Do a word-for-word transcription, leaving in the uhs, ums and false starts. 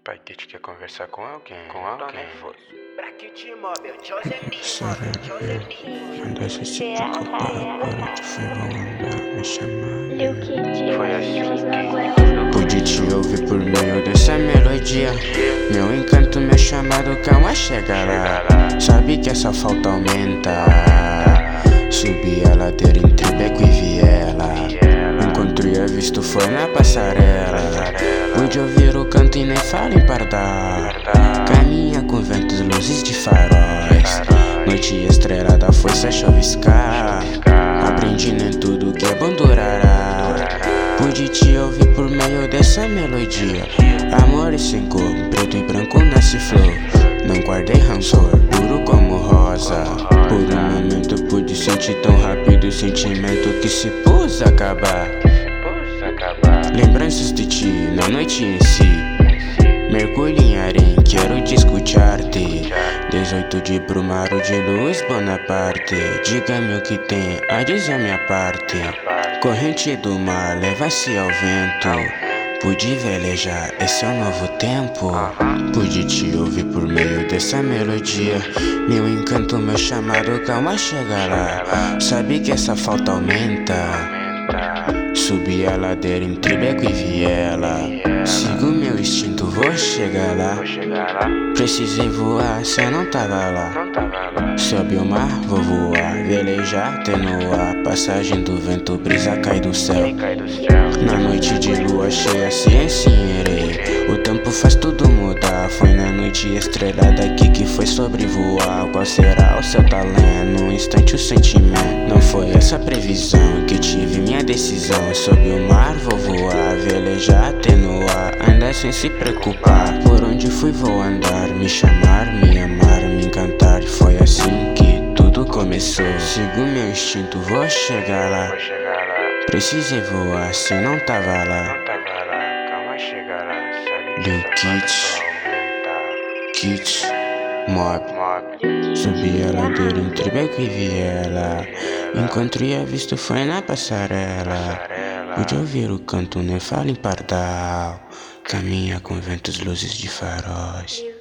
Pai Kit quer conversar com alguém. Com alguém. Quando essa se preocupar, por onde foi vão andar, me chamar. Foi assim. Pude te ouvir por meio dessa melodia. Meu encanto, meu chamado, calma, chega lá. Sabe que essa falta aumenta. Subi a ladeira entre beco e viela. Encontrei a visto foi na passarela. Pude ouvir o canto e nem falo em pardal. Caminha com ventos, luzes de faróis. Noite estrelada foi se choviscar. Aprendi nem tudo que é bom durará. Pude te ouvir por meio dessa melodia. Amor sem cor, preto e branco nasce flor. Não guardei rancor, puro como rosa. Por um momento pude sentir tão rápido o sentimento que se pôs a acabar. Lembranças de ti na noite em si. Mergulho em areia, quero te escutar-te. dezoito de Brumário de Luiz Bonaparte. Diga-me o que tem a dizer minha parte. Corrente do mar, leva-se ao vento. Pude velejar, esse é o novo tempo. Pude te ouvir por meio dessa melodia. Meu encanto, meu chamado, calma, chega lá. Sabe que essa falta aumenta. Subi a ladeira entre beco e viela. Sigo meu instinto, vou chegar lá. Precisei voar, se eu não tava lá. Sobe o mar, vou voar. Velejar, atenuar. Passagem do vento, brisa cai do céu. Na noite de lua cheia, ciência ensinarei. O tempo faz tudo mudar. Foi na noite estrelada aqui que foi sobrevoar. Qual será o seu talento? Num instante o sentimento. Não foi essa previsão que tive minha decisão. Sob o mar vou voar, velejar, atenuar. Andar sem se preocupar. Por onde fui vou andar. Me chamar, me amar, me encantar. Foi assim que tudo começou. Sigo meu instinto, vou chegar lá. Precisei voar, se não tava lá. Lil Kit, Kit, Mob. Subi a ladeira entre beco e viela. Encontrei a vista foi na passarela. Pude ouvir o canto, nem fala em pardal. Caminha com ventos, luzes de faróis.